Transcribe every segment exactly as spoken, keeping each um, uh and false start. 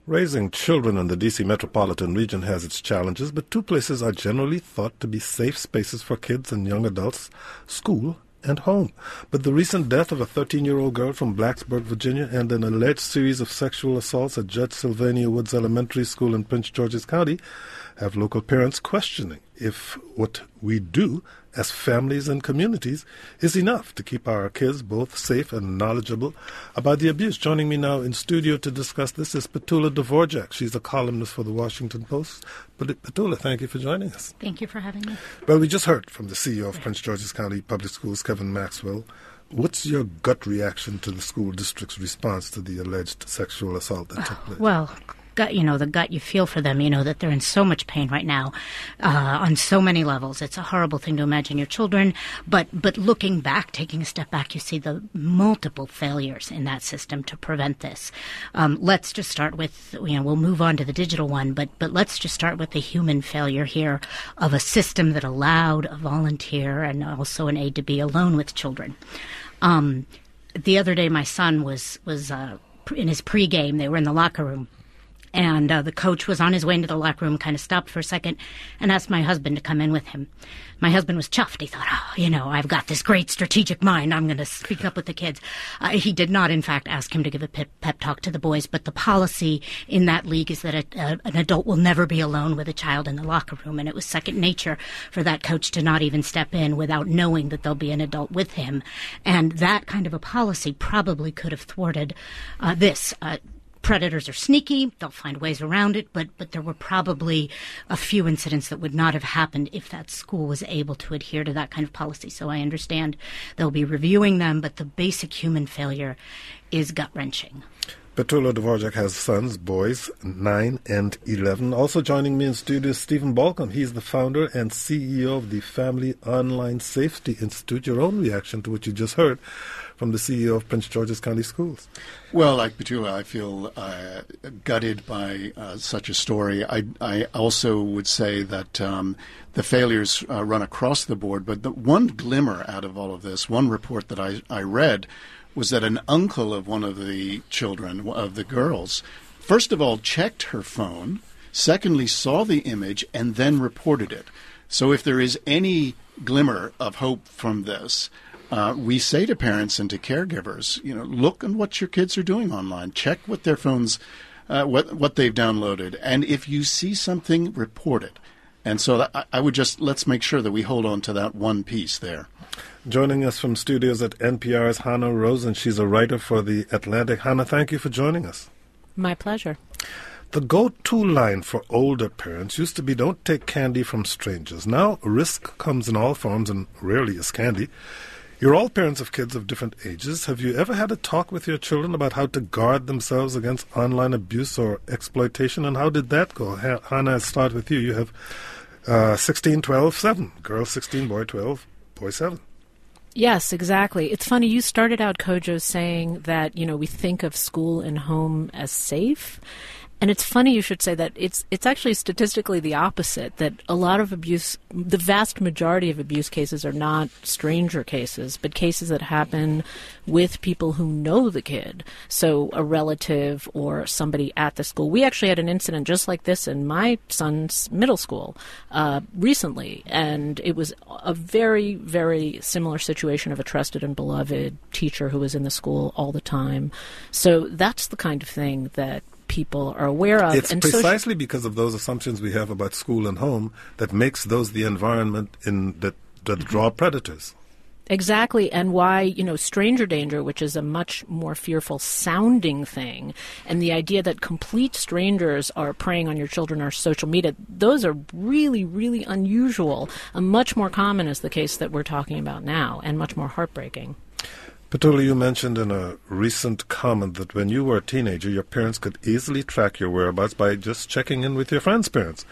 Raising children in the D C metropolitan region has its challenges, but two places are generally thought to be safe spaces for kids and young adults: school and home. But the recent death of a thirteen-year-old girl from Blacksburg, Virginia, and an alleged series of sexual assaults at Judge Sylvania Woods Elementary School in Prince George's County have local parents questioning if what we do as families and communities is enough to keep our kids both safe and knowledgeable about the abuse. Joining me now in studio to discuss this is Petula Dvorak. She's a columnist for the Washington Post. But Petula, thank you for joining us. Thank you for having me. Well, we just heard from the C E O of Prince George's County Public Schools, Kevin Maxwell. What's your gut reaction to the school district's response to the alleged sexual assault that took place? Well, gut, you know, the gut you feel for them, you know, that they're in so much pain right now uh, on so many levels. It's a horrible thing to imagine your children. But but looking back, taking a step back, you see the multiple failures in that system to prevent this. Um, let's just start with, you know, we'll move on to the digital one, but, but let's just start with the human failure here of a system that allowed a volunteer and also an aide to be alone with children. Um, the other day, my son was, was uh, in his pregame. They were in the locker room. And uh, the coach was on his way into the locker room, kind of stopped for a second, and asked my husband to come in with him. My husband was chuffed. He thought, oh, you know, I've got this great strategic mind. I'm going to speak up with the kids. Uh, he did not, in fact, ask him to give a pep, pep talk to the boys. But the policy in that league is that a, a, an adult will never be alone with a child in the locker room. And it was second nature for that coach to not even step in without knowing that there'll be an adult with him. And that kind of a policy probably could have thwarted uh, this. Uh, Predators are sneaky. They'll find ways around it, but but there were probably a few incidents that would not have happened if that school was able to adhere to that kind of policy. So I understand they'll be reviewing them, but the basic human failure is gut-wrenching. Petula Dvorak has sons, boys, nine and eleven. Also joining me in studio is Stephen Balcom. He's the founder and C E O of the Family Online Safety Institute. Your own reaction to what you just heard from the C E O of Prince George's County Schools? Well, like Petula, I feel uh, gutted by uh, such a story. I, I also would say that um, the failures uh, run across the board, but the one glimmer out of all of this, one report that I, I read, was that an uncle of one of the children, of the girls, first of all checked her phone, secondly saw the image, and then reported it. So if there is any glimmer of hope from this, uh, we say to parents and to caregivers, you know, look at what your kids are doing online. Check what their phones, uh, what what they've downloaded. And if you see something, report it. And so that, I would just, let's make sure that we hold on to that one piece there. Joining us from studios at N P R is Hannah Rosen. She's a writer for The Atlantic. Hannah, thank you for joining us. My pleasure. The go-to line for older parents used to be, don't take candy from strangers. Now, risk comes in all forms and rarely is candy. You're all parents of kids of different ages. Have you ever had a talk with your children about how to guard themselves against online abuse or exploitation, and how did that go? Ha- Hannah, I'll start with you. You have uh, sixteen, twelve, seven. Girl sixteen, boy twelve, boy seven. Yes, exactly. It's funny, you started out, Kojo, saying that, you know, we think of school and home as safe. And it's funny you should say that. It's it's actually statistically the opposite, that a lot of abuse, the vast majority of abuse cases are not stranger cases, but cases that happen with people who know the kid. So a relative or somebody at the school. We actually had an incident just like this in my son's middle school uh, recently, and it was a very, very similar situation of a trusted and beloved teacher who was in the school all the time. So that's the kind of thing that people are aware of. It's and precisely so sh- because of those assumptions we have about school and home that makes those the environment in that, that draw predators. Exactly, and why, you know, stranger danger, which is a much more fearful sounding thing, and the idea that complete strangers are preying on your children or social media, those are really, really unusual, and much more common is the case that we're talking about now, and much more heartbreaking. Petula, you mentioned in a recent comment that when you were a teenager, your parents could easily track your whereabouts by just checking in with your friends' parents.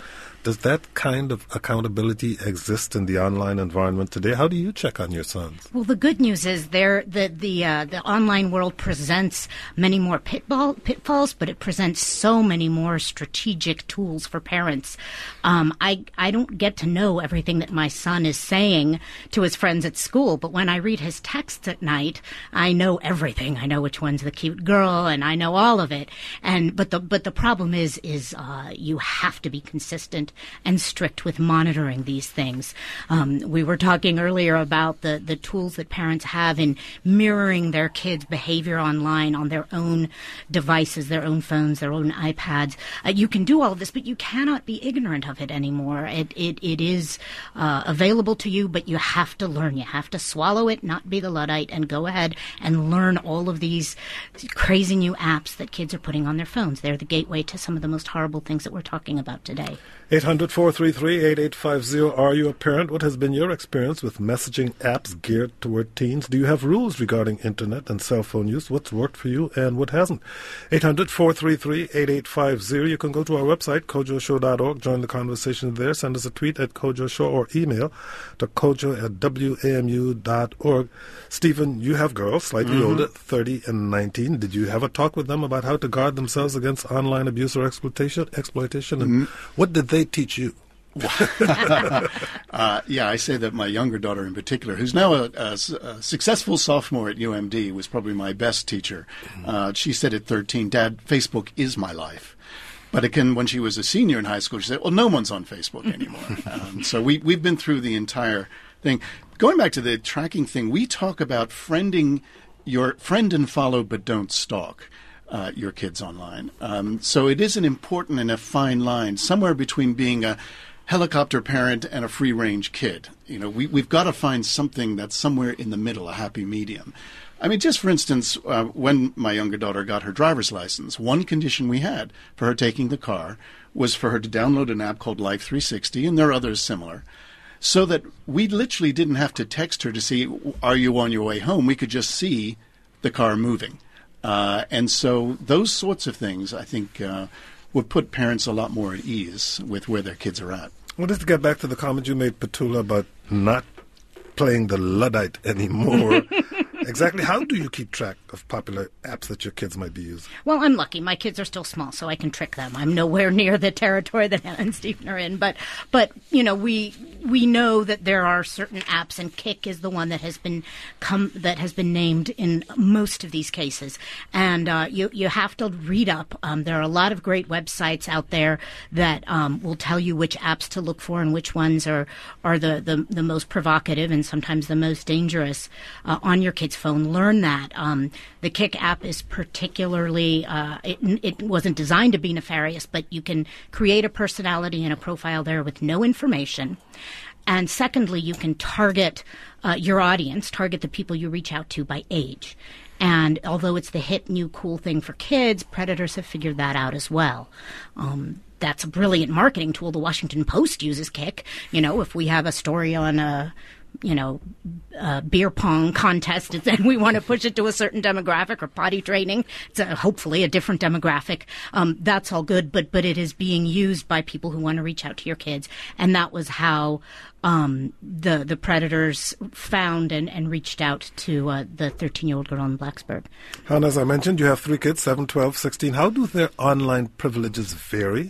Does that kind of accountability exist in the online environment today? How do you check on your sons? Well, the good news is there the the uh, the online world presents many more pitfall, pitfalls, but it presents so many more strategic tools for parents. Um, I I don't get to know everything that my son is saying to his friends at school, but when I read his texts at night, I know everything. I know which one's the cute girl, and I know all of it. And but the but the problem is is uh, you have to be consistent and strict with monitoring these things. Um, we were talking earlier about the, the tools that parents have in mirroring their kids' behavior online on their own devices, their own phones, their own iPads. Uh, you can do all of this, but you cannot be ignorant of it anymore. It it, it is uh, available to you, but you have to learn. You have to swallow it, not be the Luddite, and go ahead and learn all of these crazy new apps that kids are putting on their phones. They're the gateway to some of the most horrible things that we're talking about today. eight hundred, four three three, eight eight five zero. Are you a parent? What has been your experience with messaging apps geared toward teens? Do you have rules regarding internet and cell phone use? What's worked for you and what hasn't? eight hundred, four three three, eight eight five zero. You can go to our website, kojo show dot org. Join the conversation there. Send us a tweet at Kojo Show or email to kojo at w a m u dot org. Stephen, you have girls, slightly mm-hmm. older, thirty and nineteen. Did you have a talk with them about how to guard themselves against online abuse or exploitation? exploitation? And mm-hmm. what did they teach you? uh, yeah, I say that my younger daughter in particular, who's now a, a, a successful sophomore at U M D, was probably my best teacher. Uh, she said at thirteen, Dad, Facebook is my life. But again, when she was a senior in high school, she said, well, no one's on Facebook anymore. um, so we, we've been through the entire thing. Going back to the tracking thing, we talk about friending your friend and follow, but don't stalk. Uh, your kids online. Um, so it is an important and a fine line, somewhere between being a helicopter parent and a free-range kid. You know, we, we've got to find something that's somewhere in the middle, a happy medium. I mean, just for instance, uh, when my younger daughter got her driver's license, one condition we had for her taking the car was for her to download an app called Life three sixty, and there are others similar, so that we literally didn't have to text her to see, are you on your way home? We could just see the car moving. Uh, and so those sorts of things, I think, uh, would put parents a lot more at ease with where their kids are at. Well, just to get back to the comment you made, Petula, about not playing the Luddite anymore. Exactly. How do you keep track of popular apps that your kids might be using? Well, I'm lucky. My kids are still small, so I can trick them. I'm nowhere near the territory that Hannah and Stephen are in. But, but you know, we we know that there are certain apps, and Kik is the one that has been come that has been named in most of these cases. And uh, you you have to read up. Um, there are a lot of great websites out there that um, will tell you which apps to look for and which ones are are the the, the most provocative and sometimes the most dangerous uh, on your kids' phone. Learn that. Um, the Kik app is particularly, uh, it, it wasn't designed to be nefarious, but you can create a personality and a profile there with no information. And secondly, you can target uh, your audience, target the people you reach out to by age. And although it's the hip, new, cool thing for kids, predators have figured that out as well. Um, that's a brilliant marketing tool. The Washington Post uses Kik. You know, if we have a story on a you know, uh, beer pong contest, and we want to push it to a certain demographic, or potty training, it's a, hopefully a different demographic. Um, that's all good, but but it is being used by people who want to reach out to your kids, and that was how um, the the predators found and, and reached out to uh, the thirteen-year-old girl in Blacksburg. Hannah, as I mentioned, you have three kids, seven, twelve, sixteen. How do their online privileges vary?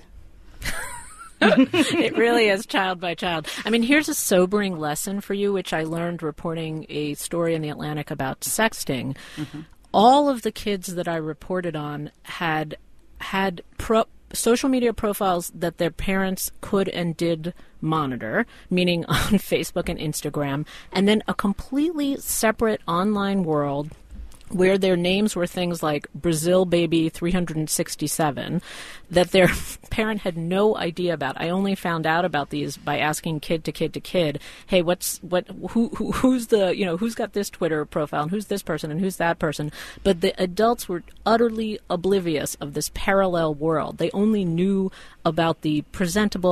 It really is child by child. I mean, here's a sobering lesson for you, which I learned reporting a story in The Atlantic about sexting. Mm-hmm. All of the kids that I reported on had had pro- social media profiles that their parents could and did monitor, meaning on Facebook and Instagram, and then a completely separate online world where their names were things like Brazil Baby three hundred sixty-seven, that their parent had no idea about. I only found out about these by asking kid to kid to kid, hey, what's what who, who who's the you know who's got this Twitter profile and who's this person and who's that person. But the adults were utterly oblivious of this parallel world. They only knew about the presentable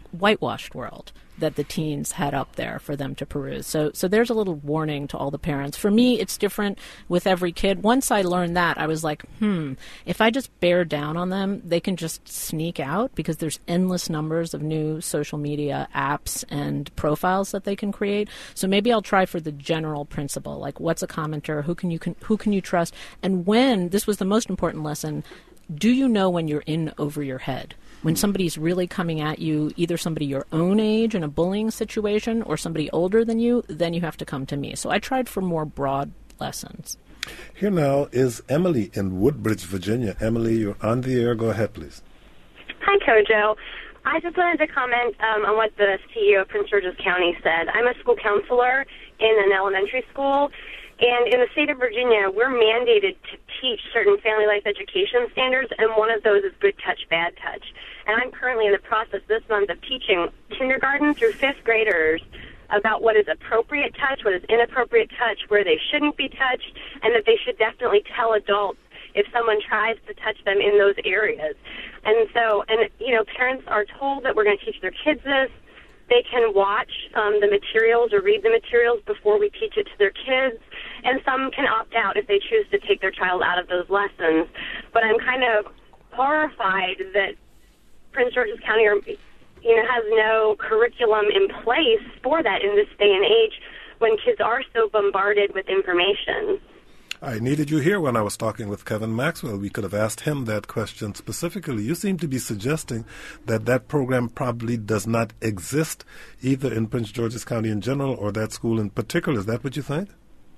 whitewashed world that the teens had up there for them to peruse. So so there's a little warning to all the parents. For me, it's different with every kid. Once I learned that, I was like, hmm, if I just bear down on them, they can just sneak out because there's endless numbers of new social media apps and profiles that they can create. So maybe I'll try for the general principle, like what's a commenter, who can you can, who can you trust, and when, this was the most important lesson, do you know when you're in over your head? When somebody's really coming at you, either somebody your own age in a bullying situation or somebody older than you, then you have to come to me. So I tried for more broad lessons. Here now is Emily in Woodbridge, Virginia. Emily, you're on the air. Go ahead, please. Hi, Kojo. I just wanted to comment um, on what the C E O of Prince George's County said. I'm a school counselor in an elementary school, and in the state of Virginia, we're mandated to teach certain family life education standards, and one of those is good touch, bad touch. And I'm currently in the process this month of teaching kindergarten through fifth graders about what is appropriate touch, what is inappropriate touch, where they shouldn't be touched, and that they should definitely tell adults if someone tries to touch them in those areas. And so, and you know, parents are told that we're going to teach their kids this. They can watch um, the materials or read the materials before we teach it to their kids, and some can opt out if they choose to take their child out of those lessons. But I'm kind of horrified that Prince George's County or, you know, has no curriculum in place for that in this day and age when kids are so bombarded with information. I needed you here when I was talking with Kevin Maxwell. We could have asked him that question specifically. You seem to be suggesting that that program probably does not exist either in Prince George's County in general or that school in particular. Is that what you think?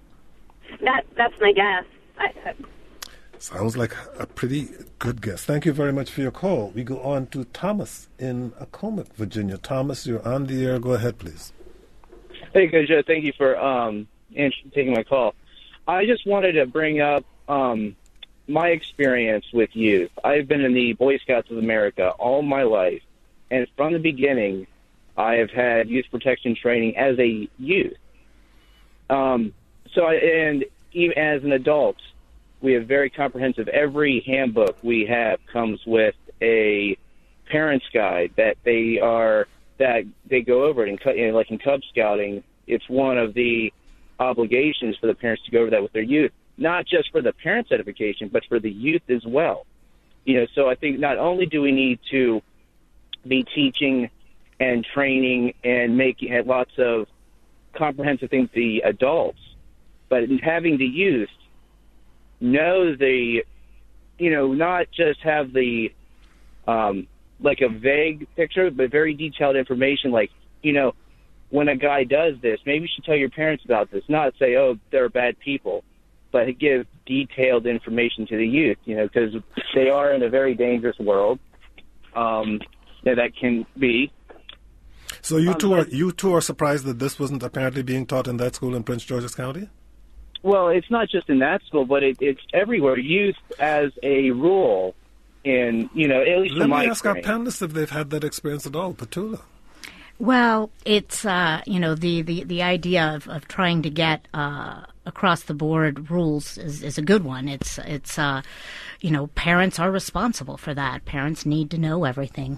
That That's my guess. I, I, Sounds like a pretty good guess. Thank you very much for your call. We go on to Thomas in Accomack, Virginia. Thomas, you're on the air. Go ahead, please. Hey, Kojo. Thank you for um, taking my call. I just wanted to bring up um, my experience with youth. I've been in the Boy Scouts of America all my life, and from the beginning, I have had youth protection training as a youth. Um, so, I, and even as an adult, we have very comprehensive. Every handbook we have comes with a parent's guide that they are that they go over it. And you know, like in Cub Scouting, it's one of the obligations for the parents to go over that with their youth, not just for the parents' edification, but for the youth as well. You know, so I think not only do we need to be teaching and training and making lots of comprehensive things to the adults, but having the youth know the, you know, not just have the, um, like a vague picture, but very detailed information, like, you know, when a guy does this, maybe you should tell your parents about this, not say, oh, they're bad people, but give detailed information to the youth, you know, because they are in a very dangerous world um, that, that can be. So you two are you two are surprised that this wasn't apparently being taught in that school in Prince George's County? Well, it's not just in that school, but it, it's everywhere. Youth as a rule in, you know, at least Let in me my ask our experience. panelists if they've had that experience at all. Petula. Well, it's, uh, you know, the, the, the idea of, of trying to get uh, across-the-board rules is, is a good one. It's, it's uh, you know, parents are responsible for that. Parents need to know everything.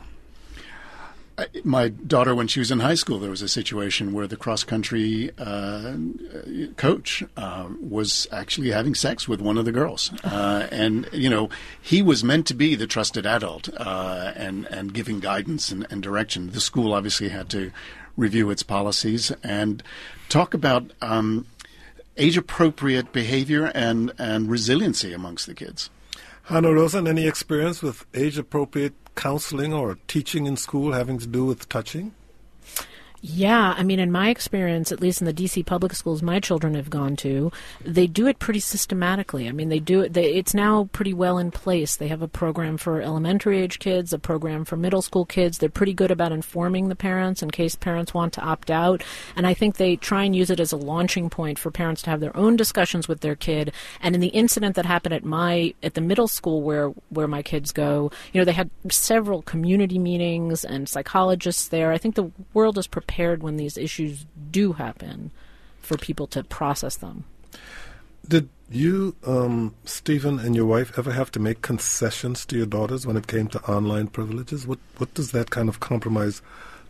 I, my daughter, when she was in high school, there was a situation where the cross-country uh, coach uh, was actually having sex with one of the girls. Uh, and, you know, he was meant to be the trusted adult uh, and, and giving guidance and, and direction. The school obviously had to review its policies and talk about um, age-appropriate behavior and, and resiliency amongst the kids. Hannah Rosen, any experience with age-appropriate counseling or teaching in school having to do with touching? Yeah, I mean, in my experience, at least in the D C public schools my children have gone to, they do it pretty systematically. I mean, they do it, they, it's now pretty well in place. They have a program for elementary age kids, a program for middle school kids. They're pretty good about informing the parents in case parents want to opt out. And I think they try and use it as a launching point for parents to have their own discussions with their kid. And in the incident that happened at my, at the middle school where, where my kids go, you know, they had several community meetings and psychologists there. I think the world is prepared when these issues do happen for people to process them. Did you, um, Stephen, and your wife ever have to make concessions to your daughters when it came to online privileges? What what does that kind of compromise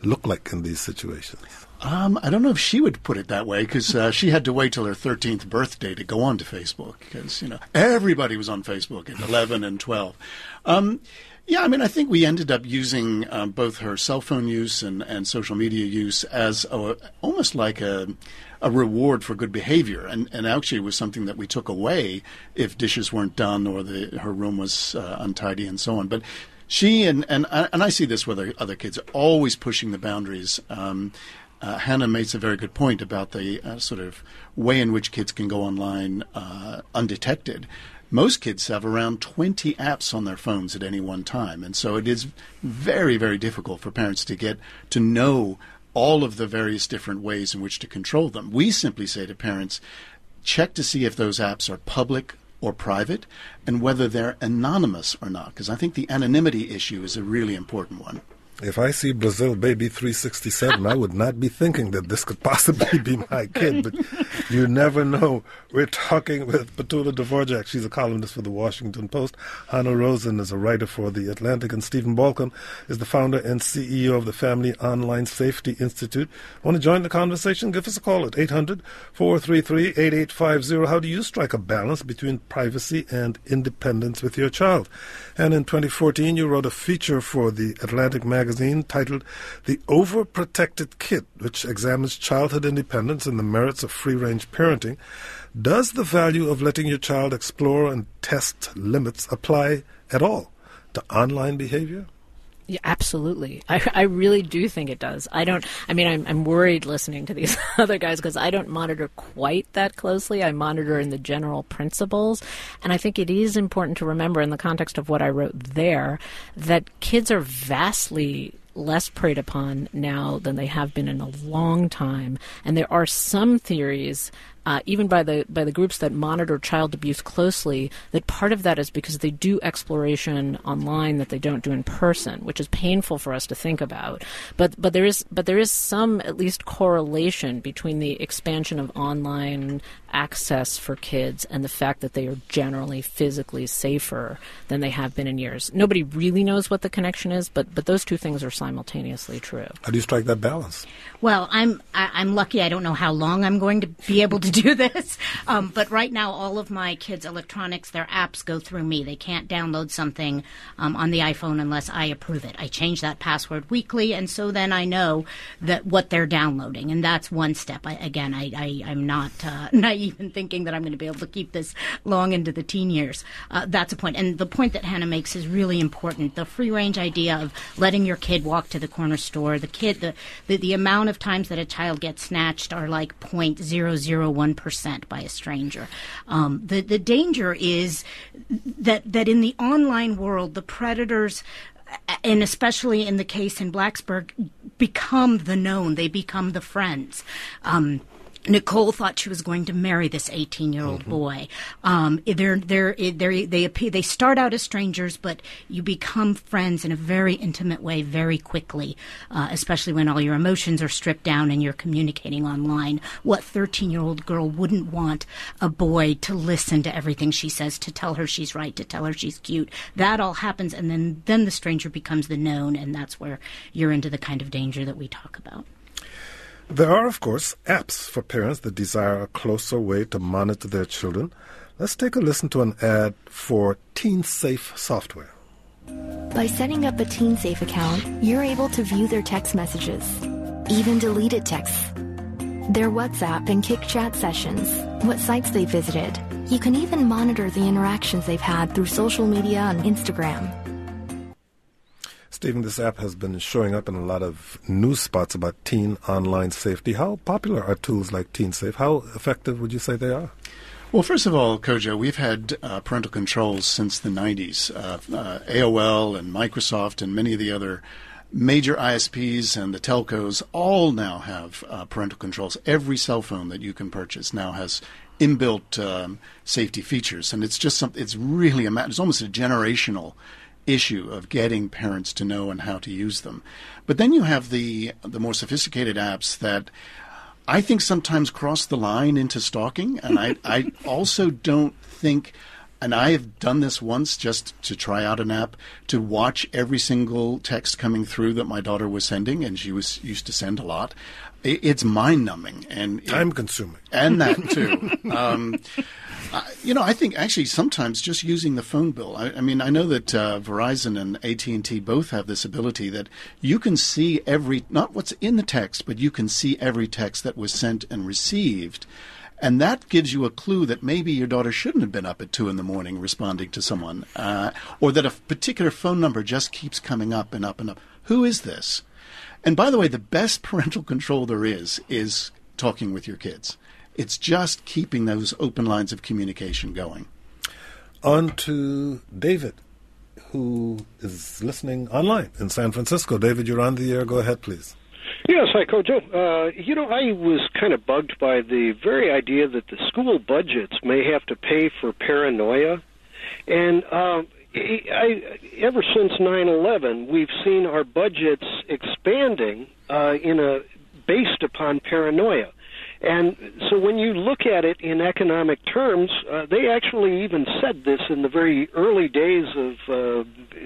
look like in these situations? Um, I don't know if she would put it that way, because uh, she had to wait till her thirteenth birthday to go on to Facebook, because, you know, everybody was on Facebook at eleven and twelve. Um, yeah, I mean, I think we ended up using um, both her cell phone use and, and social media use as a, almost like a, a reward for good behavior. And, and actually it was something that we took away if dishes weren't done or the, her room was uh, untidy and so on. But she, and, and, and I see this with other kids, are always pushing the boundaries. Um, Uh, Hannah makes a very good point about the uh, sort of way in which kids can go online uh, undetected. Most kids have around twenty apps on their phones at any one time, and so it is very, very difficult for parents to get to know all of the various different ways in which to control them. We simply say to parents, check to see if those apps are public or private, and whether they're anonymous or not, because I think the anonymity issue is a really important one. If I see Brazil Baby three sixty-seven, I would not be thinking that this could possibly be my kid, but you never know. We're talking with Petula Dvorak. She's a columnist for the Washington Post. Hannah Rosen is a writer for The Atlantic, and Stephen Balcom is the founder and C E O of the Family Online Safety Institute. Want to join the conversation? Give us a call at eight hundred, four three three, eight eight five zero. How do you strike a balance between privacy and independence with your child? And in twenty fourteen, you wrote a feature for The Atlantic magazine titled The Overprotected Kid, which examines childhood independence and the merits of free-range parenting. Does the value of letting your child explore and test limits apply at all to online behavior? Yeah, absolutely. I, I really do think it does. I don't, I mean, I'm, I'm worried listening to these other guys because I don't monitor quite that closely. I monitor in the general principles. And I think it is important to remember in the context of what I wrote there that kids are vastly less preyed upon now than they have been in a long time. And there are some theories, uh, even by the by the groups that monitor child abuse closely, that part of that is because they do exploration online that they don't do in person, which is painful for us to think about. But but there is but there is some at least correlation between the expansion of online access for kids and the fact that they are generally physically safer than they have been in years. Nobody really knows what the connection is, but but those two things are simultaneously true. How do you strike that balance? Well, I'm I, I'm lucky. I don't know how long I'm going to be able to do this, um, but right now all of my kids' electronics, their apps go through me. They can't download something um, on the iPhone unless I approve it. I change that password weekly, and so then I know that what they're downloading, and that's one step. I, again, I, I I'm not uh, naive in thinking that I'm going to be able to keep this long into the teen years. Uh, that's a point, and the point that Hannah makes is really important. The free range idea of letting your kid walk to the corner store, the kid, the the, the amount of times that a child gets snatched are like zero point zero zero one percent by a stranger. Um, the the danger is that that in the online world, the predators, and especially in the case in Blacksburg, become the known. They become the friends. Um, Nicole thought she was going to marry this eighteen-year-old mm-hmm. boy. Um, they're, they're, they're, they appear, they start out as strangers, but you become friends in a very intimate way very quickly, uh, especially when all your emotions are stripped down and you're communicating online. What thirteen-year-old girl wouldn't want a boy to listen to everything she says, to tell her she's right, to tell her she's cute? That all happens, and then, then the stranger becomes the known, and that's where you're into the kind of danger that we talk about. There are, of course, apps for parents that desire a closer way to monitor their children. Let's take a listen to an ad for TeenSafe software. By setting up a TeenSafe account, you're able to view their text messages, even deleted texts, their WhatsApp and Kik chat sessions, what sites they visited. You can even monitor the interactions they've had through social media and Instagram. Stephen, this app has been showing up in a lot of news spots about teen online safety. How popular are tools like TeenSafe? How effective would you say they are? Well, first of all, Kojo, we've had uh, parental controls since the nineties. Uh, uh, A O L and Microsoft and many of the other major I S Ps and the telcos all now have uh, parental controls. Every cell phone that you can purchase now has inbuilt um, safety features, and it's just something. It's really a matter. It's almost a generational issue of getting parents to know and how to use them. But then you have the the more sophisticated apps that I think sometimes cross the line into stalking, and I, I also don't think and I have done this once just to try out an app to watch every single text coming through that my daughter was sending, and she was used to send a lot. It, it's mind-numbing and time-consuming, and that too. um, I, you know, I think actually sometimes just using the phone bill. I, I mean, I know that uh, Verizon and A T and T both have this ability that you can see every, not what's in the text, but you can see every text that was sent and received. And that gives you a clue that maybe your daughter shouldn't have been up at two in the morning responding to someone, uh, or that a particular phone number just keeps coming up and up and up. Who is this? And by the way, the best parental control there is is talking with your kids. It's just keeping those open lines of communication going. On to David, who is listening online in San Francisco. David, you're on the air. Go ahead, please. Yes, hi, Kojo. Uh, you know, I was kind of bugged by the very idea that the school budgets may have to pay for paranoia. And uh, I, ever since nine eleven, we've seen our budgets expanding uh, in a based upon paranoia. And so when you look at it in economic terms, uh, they actually even said this in the very early days of uh,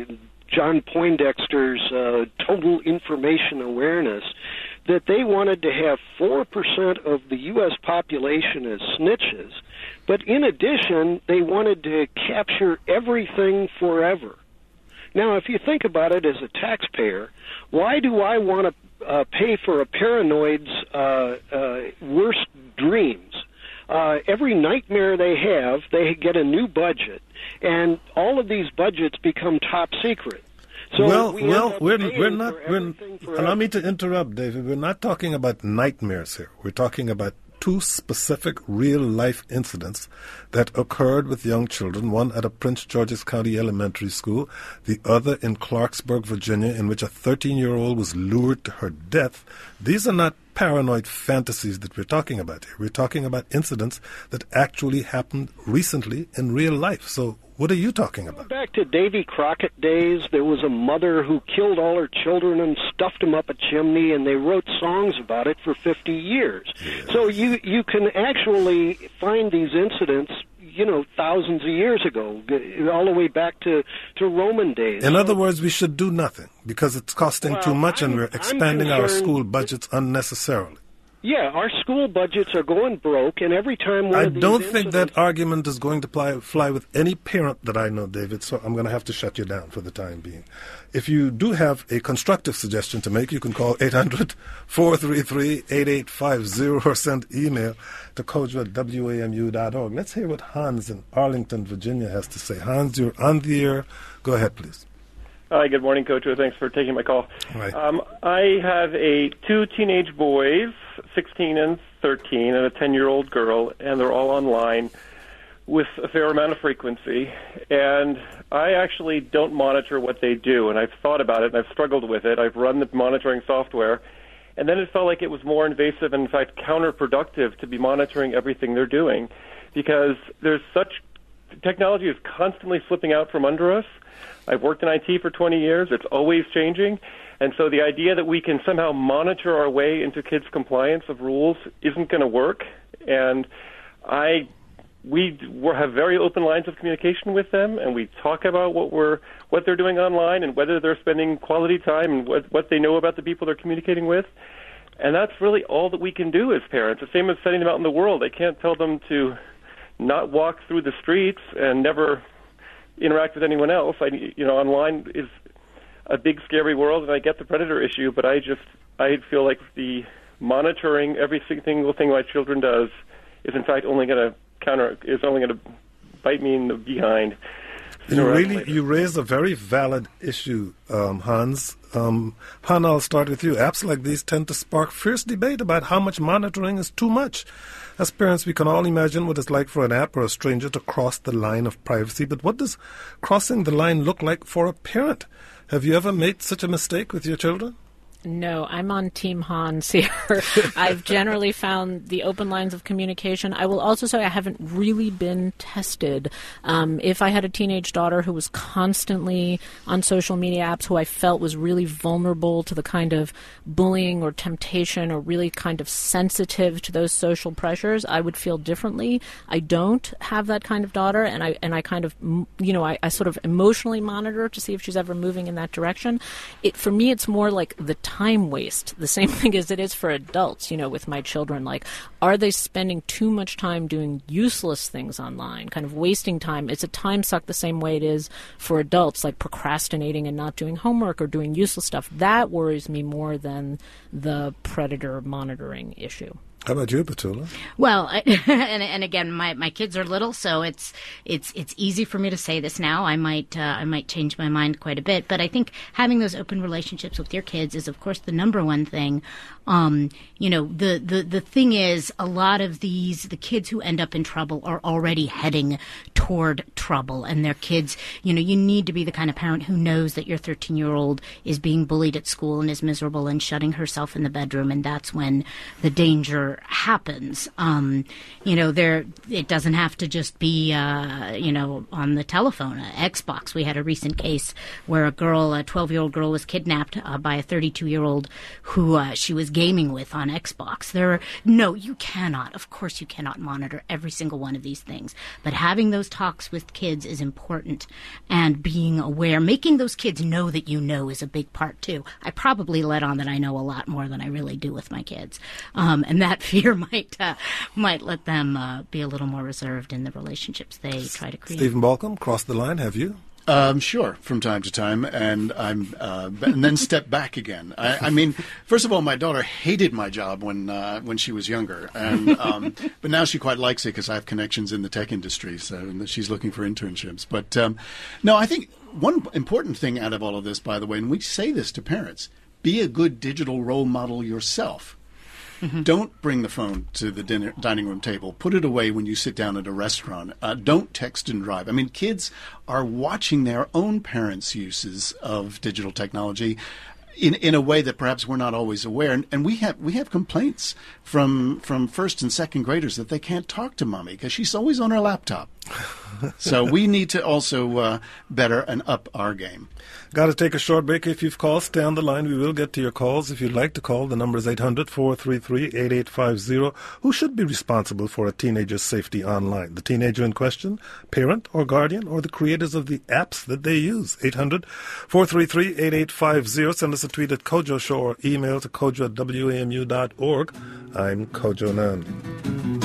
John Poindexter's uh, total information awareness, that they wanted to have four percent of the U S population as snitches, but in addition, they wanted to capture everything forever. Now, if you think about it as a taxpayer, why do I want to uh, pay for a paranoid's uh, uh, worst dreams? Uh, every nightmare they have, they get a new budget, and all of these budgets become top secret. So well, we well, we're we're not. We're, allow me to interrupt, David. We're not talking about nightmares here. We're talking about two specific real-life incidents that occurred with young children, one at a Prince George's County elementary school, the other in Clarksburg, Virginia, in which a thirteen-year-old was lured to her death. These are not paranoid fantasies that we're talking about here. We're talking about incidents that actually happened recently in real life. So what are you talking about? Back to Davy Crockett days, there was a mother who killed all her children and stuffed them up a chimney, and they wrote songs about it for fifty years. Yes. So you, you can actually find these incidents, you know, thousands of years ago, all the way back to, to Roman days. In other words, we should do nothing because it's costing well, too much I'm, and we're expanding our school budgets unnecessarily. Yeah, our school budgets are going broke, and every time one I of these don't think incidents... that argument is going to fly, fly with any parent that I know, David, so I'm going to have to shut you down for the time being. If you do have a constructive suggestion to make, you can call eight hundred, four three three, eight eight five zero or send email to kojo at w a m u dot org. Let's hear what Hans in Arlington, Virginia has to say. Hans, you're on the air. Go ahead, please. Hi, good morning, Coach. Thanks for taking my call. Right. Um, I have a two teenage boys, sixteen and thirteen, and a ten-year-old girl, and they're all online with a fair amount of frequency. And I actually don't monitor what they do, and I've thought about it, and I've struggled with it. I've run the monitoring software, and then it felt like it was more invasive and, in fact, counterproductive to be monitoring everything they're doing, because there's such technology is constantly slipping out from under us. I've worked in I T for twenty years. It's always changing. And so the idea that we can somehow monitor our way into kids' compliance of rules isn't going to work. And I, we have very open lines of communication with them, and we talk about what we're, what they're doing online and whether they're spending quality time and what, what they know about the people they're communicating with. And that's really all that we can do as parents. The same as setting them out in the world. I can't tell them to not walk through the streets and never interact with anyone else. I, you know, online is a big, scary world, and I get the predator issue, but I just, I feel like the monitoring every single thing my children does is, in fact, only going to counter, is only going to bite me in the behind. You really, you raise a very valid issue, um, Hans. Um, Han, I'll start with you. Apps like these tend to spark fierce debate about how much monitoring is too much. As parents, we can all imagine what it's like for an app or a stranger to cross the line of privacy. But what does crossing the line look like for a parent? Have you ever made such a mistake with your children? No, I'm on Team Hans here. I've generally found the open lines of communication. I will also say I haven't really been tested. Um, if I had a teenage daughter who was constantly on social media apps, who I felt was really vulnerable to the kind of bullying or temptation or really kind of sensitive to those social pressures, I would feel differently. I don't have that kind of daughter, and I and I kind of, you know, I, I sort of emotionally monitor to see if she's ever moving in that direction. It for me, it's more like the time waste, the same thing as it is for adults, you know, with my children. Like, are they spending too much time doing useless things online, kind of wasting time? It's a time suck the same way it is for adults, like procrastinating and not doing homework or doing useless stuff. That worries me more than the predator monitoring issue. How about you, Petula? Well, I, and, and again, my, my kids are little, so it's it's it's easy for me to say this now. I might uh, I might change my mind quite a bit, but I think having those open relationships with your kids is, of course, the number one thing. Um, you know, the, the, the thing is, a lot of these, the kids who end up in trouble are already heading toward trouble, and their kids, you know, you need to be the kind of parent who knows that your thirteen-year-old is being bullied at school and is miserable and shutting herself in the bedroom, and that's when the danger happens. Um, you know, there, it doesn't have to just be, uh, you know, on the telephone. Uh, Xbox, we had a recent case where a girl, a twelve-year-old girl was kidnapped uh, by a thirty-two-year-old who uh, she was gaming with on Xbox. There are, no, you cannot, of course you cannot monitor every single one of these things, but having those talks with kids is important, and being aware, making those kids know that you know is a big part too. I probably let on that I know a lot more than I really do with my kids, um, and that fear might uh, might let them uh, be a little more reserved in the relationships they try to create. Stephen Balcom, cross the line, have you? Um, sure, from time to time, and I'm, uh, and then step back again. I, I mean, first of all, my daughter hated my job when uh, when she was younger, and um, but now she quite likes it because I have connections in the tech industry, so she's looking for internships. But um, no, I think one important thing out of all of this, by the way, and we say this to parents: be a good digital role model yourself. Mm-hmm. Don't bring the phone to the dinner, dining room table. Put it away when you sit down at a restaurant. Uh, don't text and drive. I mean, kids are watching their own parents' uses of digital technology in in a way that perhaps we're not always aware. And, and we have we have complaints from from first and second graders that they can't talk to mommy because she's always on her laptop. So we need to also uh, better and up our game. Got to take a short break. If you've called, stay on the line. We will get to your calls. If you'd like to call, the number is eight hundred, four three three, eight eight five zero. Who should be responsible for a teenager's safety online? The teenager in question, parent or guardian, or the creators of the apps that they use? eight hundred, four three three, eight eight five zero. Send us a tweet at Kojo Show or email to kojo at w a m u dot org. I'm Kojo Nan.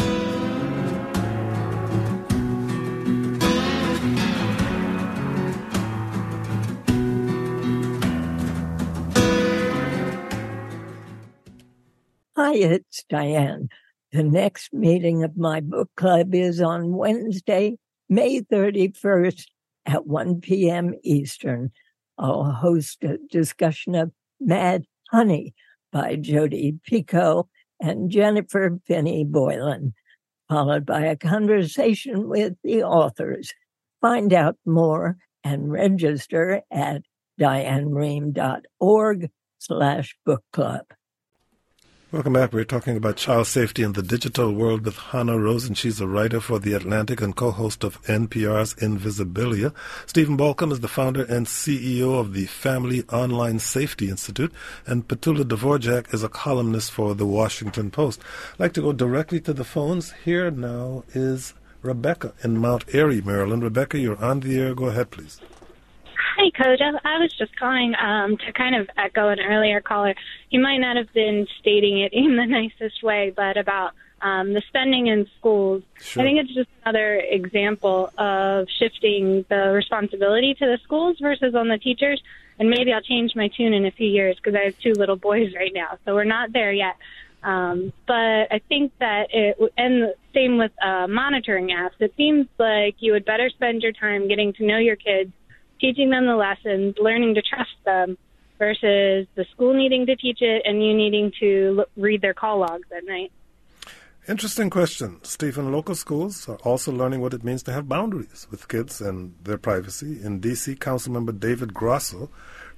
Hi, it's Diane. The next meeting of my book club is on Wednesday, May thirty-first at one p.m. Eastern. I'll host a discussion of Mad Honey by Jodi Picoult and Jennifer Finney Boylan, followed by a conversation with the authors. Find out more and register at dianerehm.org slash book club. Welcome back. We're talking about child safety in the digital world with Hannah Rosen. She's a writer for The Atlantic and co-host of N P R's Invisibilia. Stephen Balcom is the founder and C E O of the Family Online Safety Institute. And Petula Dvorak is a columnist for The Washington Post. I'd like to go directly to the phones. Here now is Rebecca in Mount Airy, Maryland. Rebecca, you're on the air. Go ahead, please. Hi, Kojo. I was just calling um, to kind of echo an earlier caller. He might not have been stating it in the nicest way, but about um, the spending in schools. Sure. I think it's just another example of shifting the responsibility to the schools versus on the teachers. And maybe I'll change my tune in a few years because I have two little boys right now, so we're not there yet. Um, but I think that it, and the same with uh, monitoring apps, it seems like you would better spend your time getting to know your kids, teaching them the lessons, learning to trust them, versus the school needing to teach it and you needing to look, read their call logs at night. Interesting question. Stephen, local schools are also learning what it means to have boundaries with kids and their privacy. In D C, Councilmember David Grosso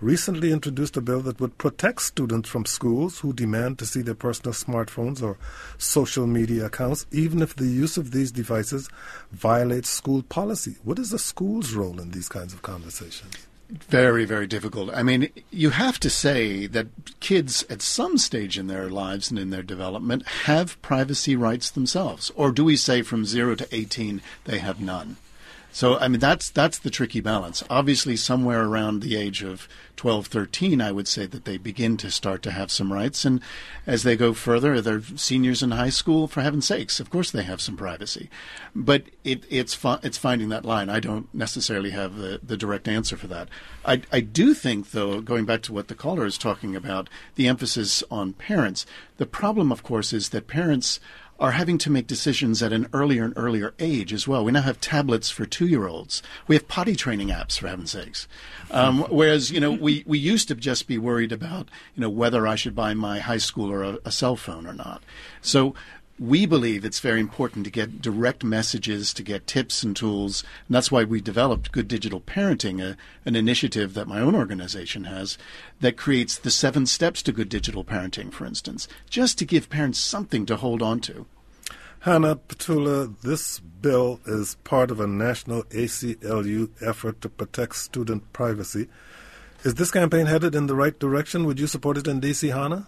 recently introduced a bill that would protect students from schools who demand to see their personal smartphones or social media accounts, even if the use of these devices violates school policy. What is the school's role in these kinds of conversations? Very, very difficult. I mean, you have to say that kids at some stage in their lives and in their development have privacy rights themselves. Or do we say from zero to eighteen they have none? So, I mean, that's that's the tricky balance. Obviously, somewhere around the age of twelve, thirteen, I would say that they begin to start to have some rights. And as they go further, they're seniors in high school, for heaven's sakes, of course they have some privacy. But it, it's fi- it's finding that line. I don't necessarily have the, the direct answer for that. I, I do think, though, going back to what the caller is talking about, the emphasis on parents, the problem, of course, is that parents are having to make decisions at an earlier and earlier age as well. We now have tablets for two-year-olds. We have potty training apps, for heaven's sakes. Um, whereas, you know, we, we used to just be worried about, you know, whether I should buy my high schooler a, a cell phone or not. So we believe it's very important to get direct messages, to get tips and tools. And that's why we developed Good Digital Parenting, a, an initiative that my own organization has that creates the seven steps to good digital parenting, for instance, just to give parents something to hold on to. Hannah Petula, this bill is part of a national A C L U effort to protect student privacy. Is this campaign headed in the right direction? Would you support it in D C, Hannah?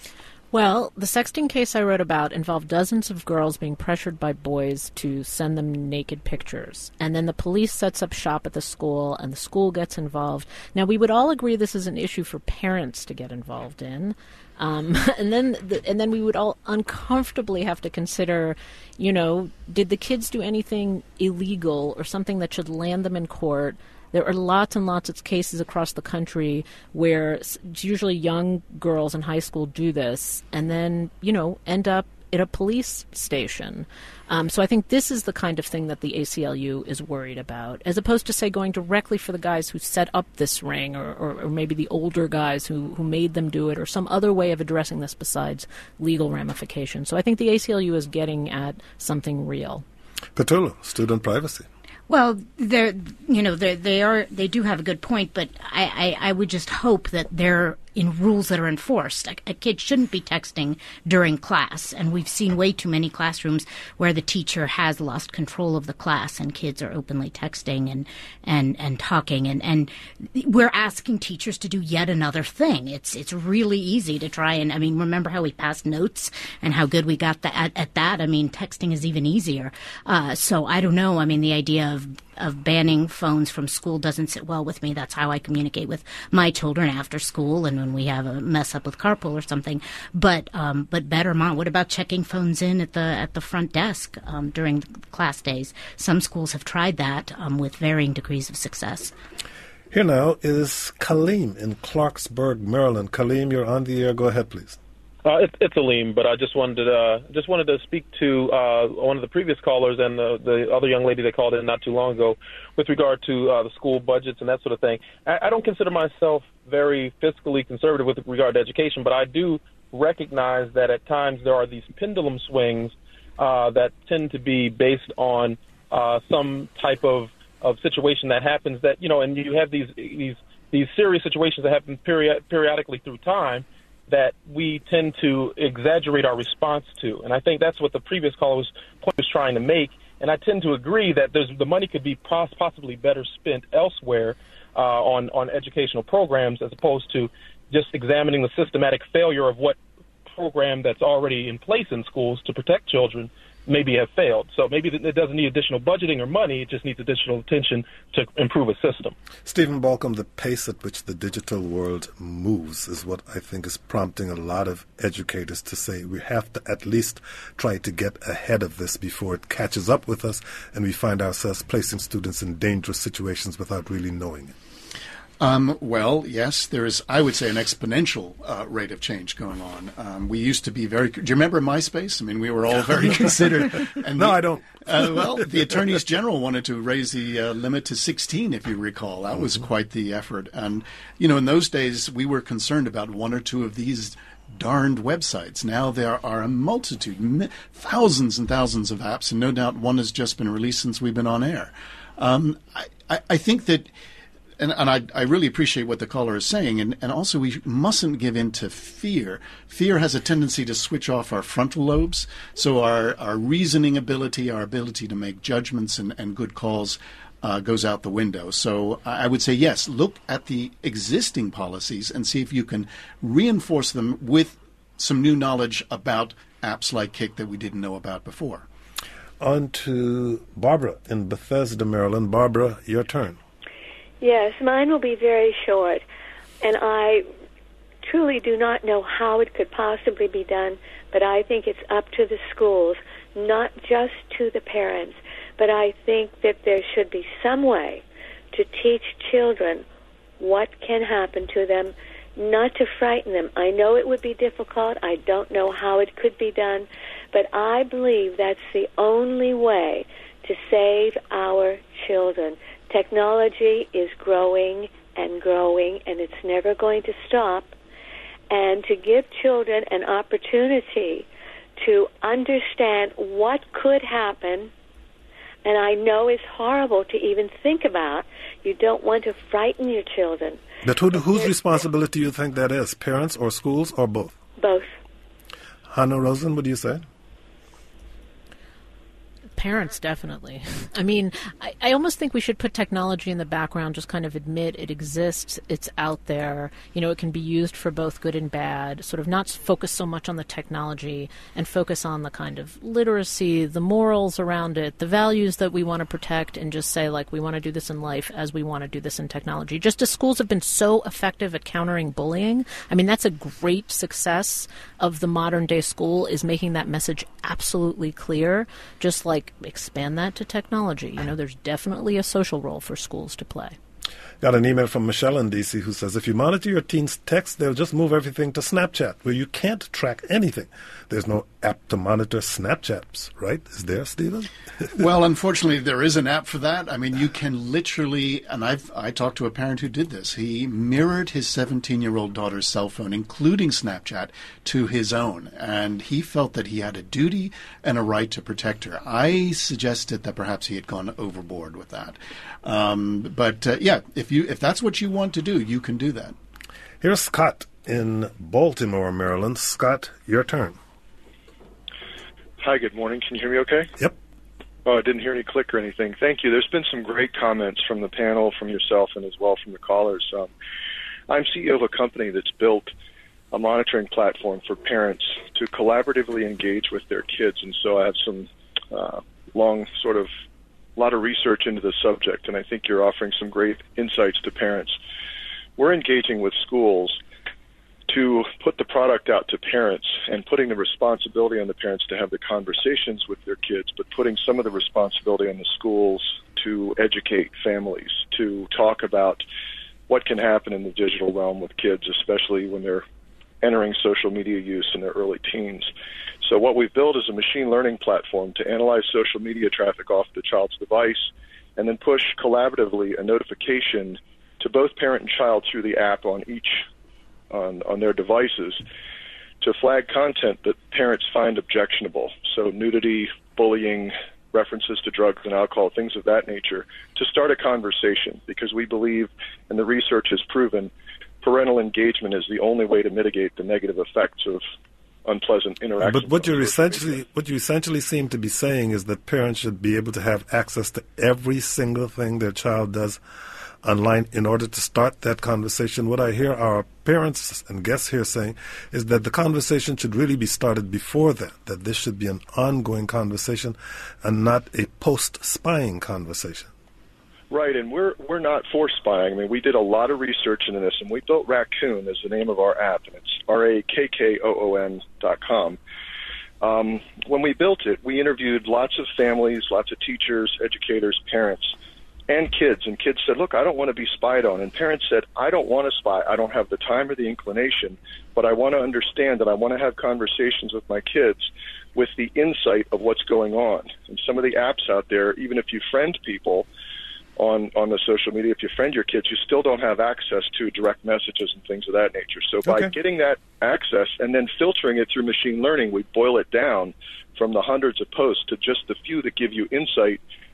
Well, the sexting case I wrote about involved dozens of girls being pressured by boys to send them naked pictures. And then the police sets up shop at the school, and the school gets involved. Now, we would all agree this is an issue for parents to get involved in. Um, and then the, and then we would all uncomfortably have to consider, you know, did the kids do anything illegal or something that should land them in court? There are lots and lots of cases across the country where usually young girls in high school do this and then, you know, end up at a police station. Um, so I think this is the kind of thing that the A C L U is worried about, as opposed to, say, going directly for the guys who set up this ring or, or, or maybe the older guys who, who made them do it or some other way of addressing this besides legal ramifications. So I think the A C L U is getting at something real. Petula, student privacy. Well, they're, you know, they they are they do have a good point, but I, I, I would just hope that they're in rules that are enforced. A, a kid shouldn't be texting during class, and we've seen way too many classrooms where the teacher has lost control of the class and kids are openly texting and and, and talking, and, and we're asking teachers to do yet another thing. It's it's really easy to try and, I mean, remember how we passed notes and how good we got that, at, at that? I mean, texting is even easier. Uh, so I don't know. I mean, the idea of of banning phones from school doesn't sit well with me. That's how I communicate with my children after school and when we have a mess up with carpool or something. But um, but better, Mom, what about checking phones in at the at the front desk um, during class days? Some schools have tried that um, with varying degrees of success. Here now is Kaleem in Clarksburg, Maryland. Kaleem, you're on the air. Go ahead, please. Uh, it, it's Aleem, but I just wanted to uh, just wanted to speak to uh, one of the previous callers and the, the other young lady that called in not too long ago with regard to uh, the school budgets and that sort of thing. I, I don't consider myself very fiscally conservative with regard to education, but I do recognize that at times there are these pendulum swings uh, that tend to be based on uh, some type of, of situation that happens that, you know, and you have these these these serious situations that happen period, periodically through time that we tend to exaggerate our response to. And I think that's what the previous caller was, was trying to make. And I tend to agree that there's, the money could be pos- possibly better spent elsewhere uh, on, on educational programs as opposed to just examining the systematic failure of what program that's already in place in schools to protect children maybe have failed. So maybe it doesn't need additional budgeting or money. It just needs additional attention to improve a system. Stephen Balcom, the pace at which the digital world moves is what I think is prompting a lot of educators to say we have to at least try to get ahead of this before it catches up with us and we find ourselves placing students in dangerous situations without really knowing it. Um, well, yes, there is, I would say, an exponential uh, rate of change going on. Um, we used to be very, do you remember MySpace? I mean, we were all very considered. And no, the, I don't. uh, well, the attorneys general wanted to raise the uh, limit to sixteen, if you recall. That was quite the effort. And, you know, in those days, we were concerned about one or two of these darned websites. Now there are a multitude, thousands and thousands of apps, and no doubt one has just been released since we've been on air. Um, I, I, I think that and, and I, I really appreciate what the caller is saying, and, and also we mustn't give in to fear. Fear has a tendency to switch off our frontal lobes, so our, our reasoning ability, our ability to make judgments and, and good calls uh, goes out the window. So I would say, yes, look at the existing policies and see if you can reinforce them with some new knowledge about apps like Kik that we didn't know about before. On to Barbara in Bethesda, Maryland. Barbara, your turn. Yes, mine will be very short, and I truly do not know how it could possibly be done, but I think it's up to the schools, not just to the parents, but I think that there should be some way to teach children what can happen to them, not to frighten them. I know it would be difficult. I don't know how it could be done, but I believe that's the only way to save our children. Technology is growing and growing, and it's never going to stop. And to give children an opportunity to understand what could happen, and I know it's horrible to even think about. You don't want to frighten your children. But who, whose responsibility do you think that is, parents or schools or both? Both. Hannah Rosen, what do you say? Parents, definitely. I mean, I, I almost think we should put technology in the background, just kind of admit it exists, it's out there, you know, it can be used for both good and bad, sort of not focus so much on the technology and focus on the kind of literacy, the morals around it, the values that we want to protect, and just say, like, we want to do this in life as we want to do this in technology. Just as schools have been so effective at countering bullying, I mean, that's a great success of the modern day school, is making that message absolutely clear, just like expand that to technology. You know, there's definitely a social role for schools to play. Got an email from Michelle in D C who says, if you monitor your teens' text, they'll just move everything to Snapchat, where you can't track anything. There's no app to monitor Snapchats, right? Is there, Stephen? Well, unfortunately, there is an app for that. I mean, you can literally, and I've I talked to a parent who did this. He mirrored his seventeen-year-old daughter's cell phone, including Snapchat, to his own, and he felt that he had a duty and a right to protect her. I suggested that perhaps he had gone overboard with that. Um, but, uh, yeah, if you if that's what you want to do, you can do that. Here's Scott in Baltimore, Maryland. Scott, your turn. Hi, good morning. Can you hear me okay? Yep. Oh, I didn't hear any click or anything. Thank you. There's been some great comments from the panel, from yourself, and as well from the callers. Um, I'm C E O of a company that's built a monitoring platform for parents to collaboratively engage with their kids, and so I have some uh, long sort of a lot of research into the subject, and I think you're offering some great insights to parents. We're engaging with schools to put the product out to parents and putting the responsibility on the parents to have the conversations with their kids, but putting some of the responsibility on the schools to educate families, to talk about what can happen in the digital realm with kids, especially when they're entering social media use in their early teens. So what we've built is a machine learning platform to analyze social media traffic off the child's device and then push collaboratively a notification to both parent and child through the app on each on, on their devices to flag content that parents find objectionable. So nudity, bullying, references to drugs and alcohol, things of that nature, to start a conversation, because we believe, and the research has proven, parental engagement is the only way to mitigate the negative effects of unpleasant interactions. But what you essentially what you essentially seem to be saying is that parents should be able to have access to every single thing their child does online in order to start that conversation. What I hear our parents and guests here saying is that the conversation should really be started before that, that this should be an ongoing conversation and not a post-spying conversation. Right, and we're we're not for spying. I mean, we did a lot of research into this, and we built Raccoon as the name of our app, and it's R A K K O O N dot com. Um, when we built it, we interviewed lots of families, lots of teachers, educators, parents, and kids. And kids said, look, I don't want to be spied on. And parents said, I don't want to spy. I don't have the time or the inclination, but I want to understand that I want to have conversations with my kids with the insight of what's going on. And some of the apps out there, even if you friend people on, on the social media, if you friend your kids, you still don't have access to direct messages and things of that nature. So by Okay. getting that access and then filtering it through machine learning, we boil it down from the hundreds of posts to just the few that give you insight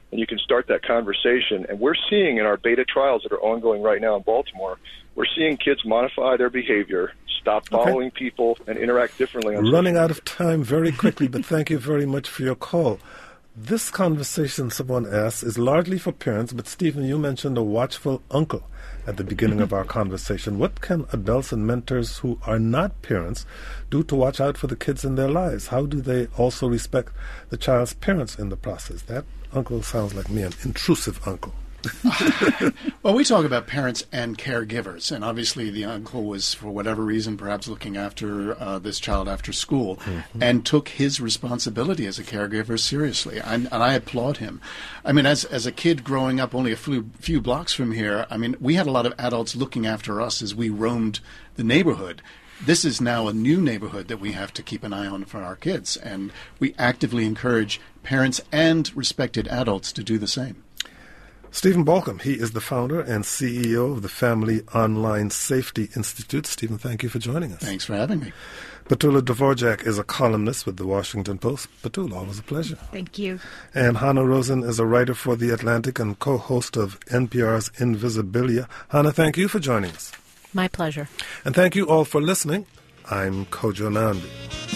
and you can start that conversation. And we're seeing in our beta trials that are ongoing right now in Baltimore, we're seeing kids modify their behavior, stop following okay. people, and interact differently. On Running out of time very quickly, but thank you very much for your call. This conversation, someone asks, is largely for parents, but Stephen, you mentioned a watchful uncle at the beginning mm-hmm. of our conversation. What can adults and mentors who are not parents do to watch out for the kids in their lives? How do they also respect the child's parents in the process? That uncle sounds like me, an intrusive uncle. Well, we talk about parents and caregivers, and obviously the uncle was, for whatever reason, perhaps looking after uh, this child after school, mm-hmm. and took his responsibility as a caregiver seriously, and, and I applaud him. I mean, as as a kid growing up only a few, few blocks from here, I mean, we had a lot of adults looking after us as we roamed the neighborhood. This is now a new neighborhood that we have to keep an eye on for our kids, and we actively encourage parents and respected adults to do the same. Stephen Balcom, he is the founder and C E O of the Family Online Safety Institute. Stephen, thank you for joining us. Thanks for having me. Petula Dvorak is a columnist with the Washington Post. Petula, always a pleasure. Thank you. And Hannah Rosen is a writer for The Atlantic and co-host of N P R's Invisibilia. Hannah, thank you for joining us. My pleasure. And thank you all for listening. I'm Kojo Nambi.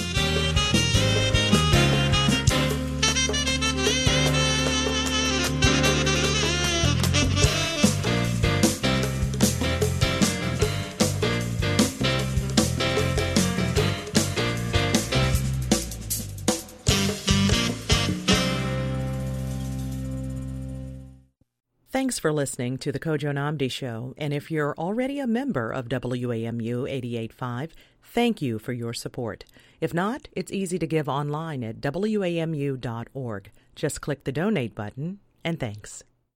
Thanks for listening to the Kojo Namdi Show, and if you're already a member of W A M U eighty-eight point five, thank you for your support. If not, it's easy to give online at W A M U dot org. Just click the donate button, and thanks.